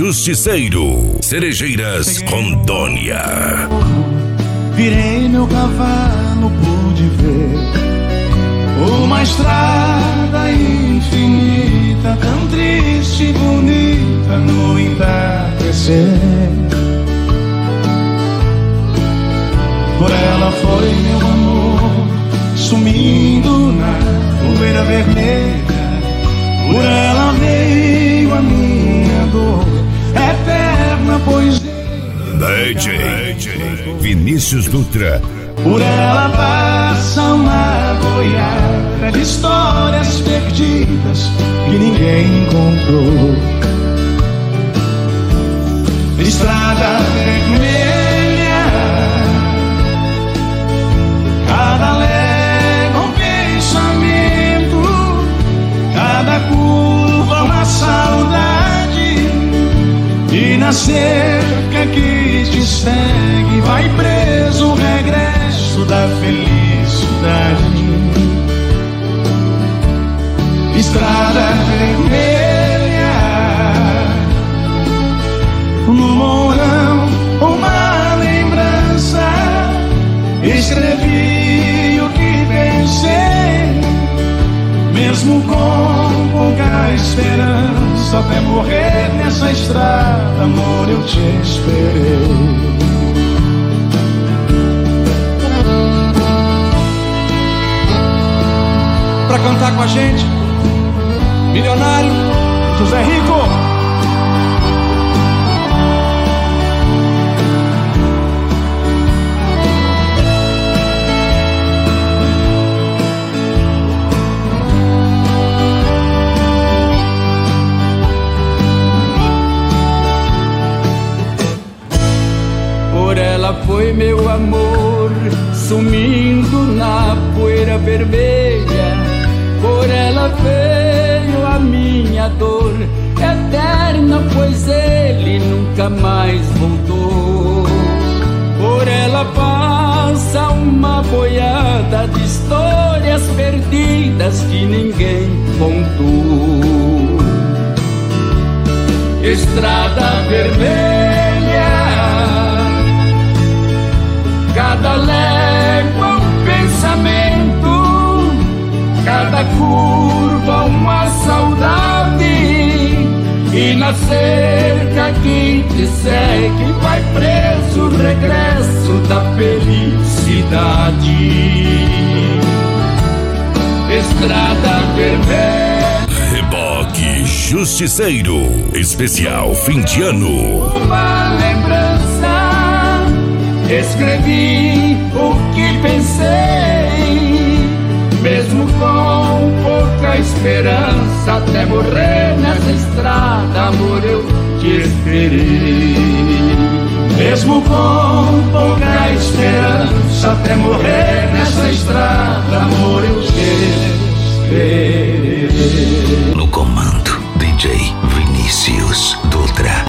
Justiceiro, Cerejeiras, Rondônia. Virei meu cavalo, pude ver uma estrada infinita, tão triste e bonita no entardecer. Por ela foi meu amor sumindo na poeira vermelha. Por ela veio a minha dor eterna, pois DJ Vinícius Dutra. por ela passa uma boiada de histórias perdidas que ninguém encontrou. Estrada vermelha, cada légua um pensamento, cada curva uma saudade, e na cerca que te segue vai preso o regresso da felicidade. Estrada vermelha, no morão uma lembrança, escrevi o que pensei, mesmo com pouca esperança, até morrer nessa estrada, amor, eu te esperei. Pra cantar com a gente, milionário José Rico. Por ela foi meu amor sumindo na poeira vermelha. Por ela veio a minha dor eterna, pois ele nunca mais voltou. Por ela passa uma boiada de histórias perdidas que ninguém contou. Estrada vermelha, cada légua um pensamento, cada curva uma saudade, e na cerca que te segue vai preso o regresso da felicidade. Estrada vermelha, Reboque Justiceiro, especial fim de ano. uma lembrança, escrevi o que pensei, mesmo com pouca esperança, até morrer nessa estrada, amor, eu te esperei. Mesmo com pouca esperança, até morrer nessa estrada, amor, eu te esperei. No comando, DJ Vinícius